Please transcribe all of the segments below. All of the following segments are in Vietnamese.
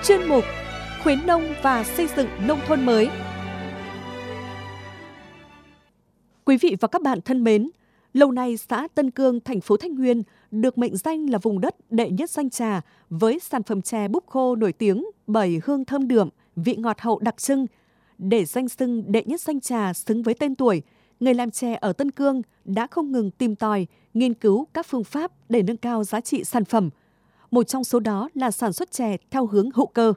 chuyên mục khuyến nông và xây dựng nông thôn mới. Quý vị và các bạn thân mến, lâu nay xã Tân Cương, thành phố Thái Nguyên được mệnh danh là vùng đất đệ nhất danh trà với sản phẩm chè búp khô nổi tiếng bởi hương thơm đượm, vị ngọt hậu đặc trưng. Để danh xưng đệ nhất danh trà xứng với tên tuổi, người làm chè ở Tân Cương đã không ngừng tìm tòi, nghiên cứu các phương pháp để nâng cao giá trị sản phẩm. Một trong số đó là sản xuất chè theo hướng hữu cơ.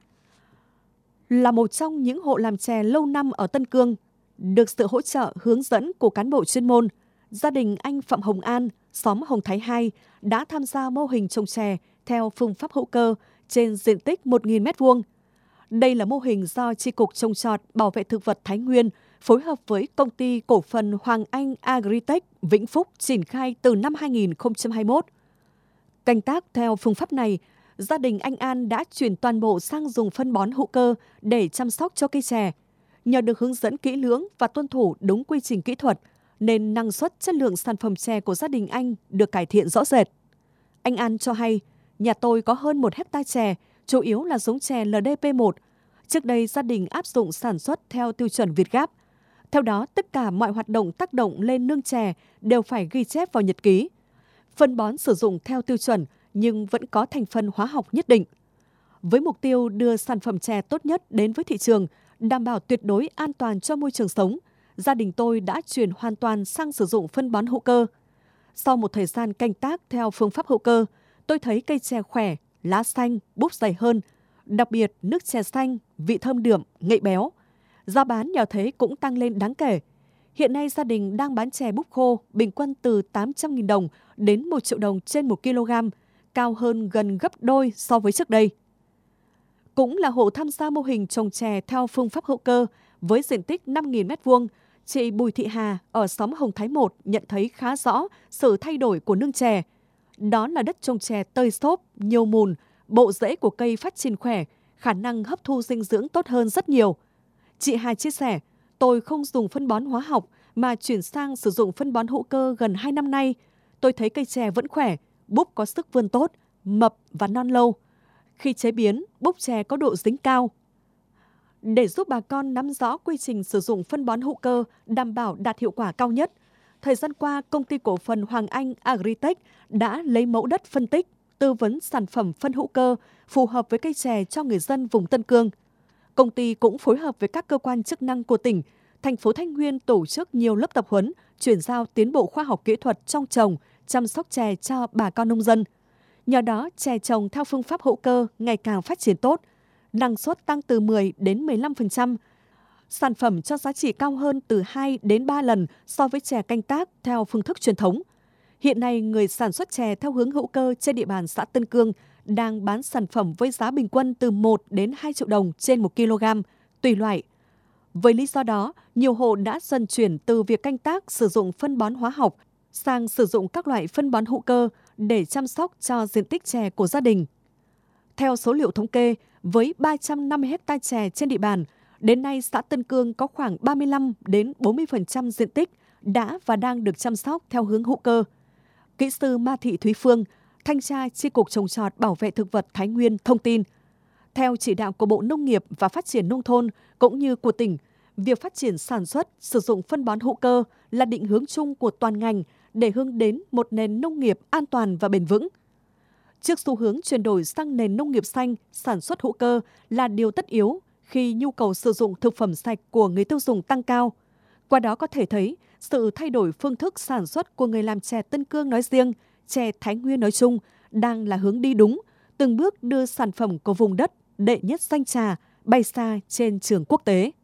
Là một trong những hộ làm chè lâu năm ở Tân Cương, được sự hỗ trợ hướng dẫn của cán bộ chuyên môn, gia đình anh Phạm Hồng An, xóm Hồng Thái 2 đã tham gia mô hình trồng chè theo phương pháp hữu cơ trên diện tích 1.000 m². Đây là mô hình do Chi cục Trồng trọt Bảo vệ thực vật Thái Nguyên phối hợp với công ty cổ phần Hoàng Anh Agritech Vĩnh Phúc triển khai từ năm 2021. Canh tác theo phương pháp này, gia đình anh An đã chuyển toàn bộ sang dùng phân bón hữu cơ để chăm sóc cho cây chè. Nhờ được hướng dẫn kỹ lưỡng và tuân thủ đúng quy trình kỹ thuật, nên năng suất chất lượng sản phẩm chè của gia đình anh được cải thiện rõ rệt. Anh An cho hay, nhà tôi có hơn 1 hectare chè, chủ yếu là giống chè LDP1. Trước đây gia đình áp dụng sản xuất theo tiêu chuẩn Việt Gáp. Theo đó, tất cả mọi hoạt động tác động lên nương chè đều phải ghi chép vào nhật ký. Phân bón sử dụng theo tiêu chuẩn nhưng vẫn có thành phần hóa học nhất định. Với mục tiêu đưa sản phẩm chè tốt nhất đến với thị trường, đảm bảo tuyệt đối an toàn cho môi trường sống, gia đình tôi đã chuyển hoàn toàn sang sử dụng phân bón hữu cơ. Sau một thời gian canh tác theo phương pháp hữu cơ, tôi thấy cây chè khỏe, lá xanh, búp dày hơn. Đặc biệt, nước chè xanh, vị thơm đượm, ngậy béo. Giá bán nhờ thế cũng tăng lên đáng kể. Hiện nay gia đình đang bán chè búp khô bình quân từ 800.000 đồng đến 1 triệu đồng trên 1 kg, cao hơn gần gấp đôi so với trước đây. Cũng là hộ tham gia mô hình trồng chè theo phương pháp hữu cơ với diện tích 5.000 m², chị Bùi Thị Hà ở xóm Hồng Thái 1 nhận thấy khá rõ sự thay đổi của nương chè. Đó là đất trồng chè tơi xốp, nhiều mùn, bộ rễ của cây phát triển khỏe, khả năng hấp thu dinh dưỡng tốt hơn rất nhiều. Chị Hà chia sẻ, tôi không dùng phân bón hóa học mà chuyển sang sử dụng phân bón hữu cơ gần 2 năm nay. Tôi thấy cây chè vẫn khỏe, búp có sức vươn tốt, mập và non lâu. Khi chế biến, búp chè có độ dính cao. Để giúp bà con nắm rõ quy trình sử dụng phân bón hữu cơ đảm bảo đạt hiệu quả cao nhất, thời gian qua, công ty cổ phần Hoàng Anh Agritech đã lấy mẫu đất phân tích, tư vấn sản phẩm phân hữu cơ phù hợp với cây chè cho người dân vùng Tân Cương. Công ty cũng phối hợp với các cơ quan chức năng của tỉnh, thành phố Thái Nguyên tổ chức nhiều lớp tập huấn, chuyển giao tiến bộ khoa học kỹ thuật trong trồng, chăm sóc chè cho bà con nông dân. Nhờ đó, chè trồng theo phương pháp hữu cơ ngày càng phát triển tốt, năng suất tăng từ 10 đến 15%, sản phẩm cho giá trị cao hơn từ 2 đến 3 lần so với chè canh tác theo phương thức truyền thống. Hiện nay, người sản xuất chè theo hướng hữu cơ trên địa bàn xã Tân Cương đang bán sản phẩm với giá bình quân từ 1 đến 2 triệu đồng trên 1 kg, tùy loại. Với lý do đó, nhiều hộ đã dần chuyển từ việc canh tác sử dụng phân bón hóa học sang sử dụng các loại phân bón hữu cơ để chăm sóc cho diện tích chè của gia đình. Theo số liệu thống kê, với 350 hectare chè trên địa bàn, đến nay xã Tân Cương có khoảng 35 đến 40% diện tích đã và đang được chăm sóc theo hướng hữu cơ. Kỹ sư Ma Thị Thúy Phương, thanh tra Chi cục Trồng trọt Bảo vệ thực vật Thái Nguyên thông tin, theo chỉ đạo của Bộ Nông nghiệp và Phát triển Nông thôn cũng như của tỉnh, việc phát triển sản xuất, sử dụng phân bón hữu cơ là định hướng chung của toàn ngành để hướng đến một nền nông nghiệp an toàn và bền vững. Trước xu hướng chuyển đổi sang nền nông nghiệp xanh, sản xuất hữu cơ là điều tất yếu khi nhu cầu sử dụng thực phẩm sạch của người tiêu dùng tăng cao. Qua đó có thể thấy sự thay đổi phương thức sản xuất của người làm chè Tân Cương nói riêng, chè Thái Nguyên nói chung đang là hướng đi đúng, từng bước đưa sản phẩm của vùng đất đệ nhất danh trà bay xa trên trường quốc tế.